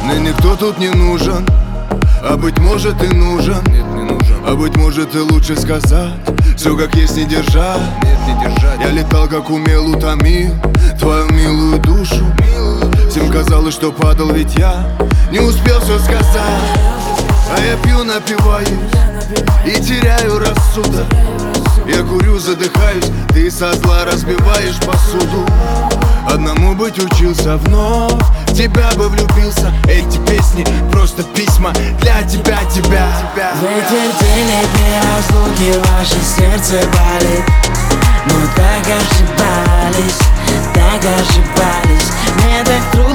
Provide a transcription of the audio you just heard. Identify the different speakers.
Speaker 1: Мне никто тут не нужен, а быть может и нужен.
Speaker 2: Нет, не нужен.
Speaker 1: А быть может и лучше сказать все как есть, не держать.
Speaker 2: Нет, не держать.
Speaker 1: Я летал как умел, утомил твою милую душу. Всем казалось, что падал, ведь я не успел все сказать. А я пью, напиваюсь и теряю рассудок. Я курю, задыхаюсь, ты со зла разбиваешь посуду. Одному быть учился, вновь в тебя бы влюбился. Эти песни просто письма для тебя, тебя.
Speaker 3: Вы терпели дни разлуки, ваше сердце болит. Но так ошибались, так ошибались. Мне так трудно